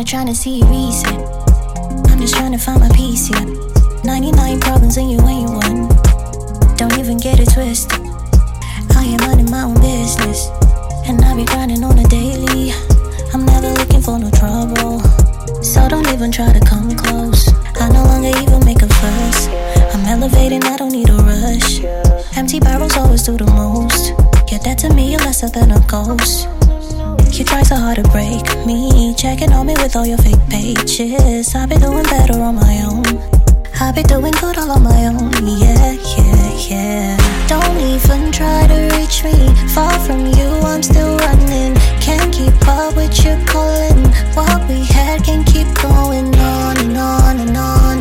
not trying to see a reason. I'm just trying to find my peace here. 99 problems and you ain't one. Don't even get it twisted. I am minding my own business, and I be grinding on a daily. I'm never looking for no trouble, so don't even try to come close. I no longer even make a fuss. I'm elevating, I don't need a rush. Empty barrels always do the most. Yeah, that to me, you're lesser than a ghost. You try so hard to break me, checking on me with all your fake pages. I've been doing better on my own. I've been doing good all on my own. Yeah, yeah, yeah. Don't even try to reach me. Far from you, I'm still running. Can't keep up with your calling. What we had can keep going on and on and on.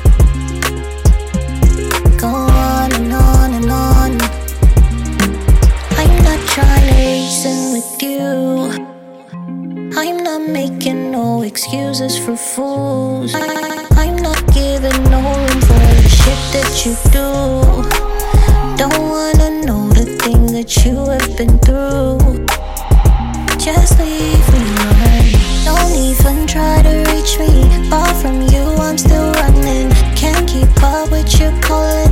Go on and on and on. I'm not trying to reason with you. I'm not making no excuses for fools. I'm not giving no room for the shit that you do. Don't wanna know the thing that you have been through. Just leave me alone. Don't even try to reach me. Far from you, I'm still running. Can't keep up with your calling.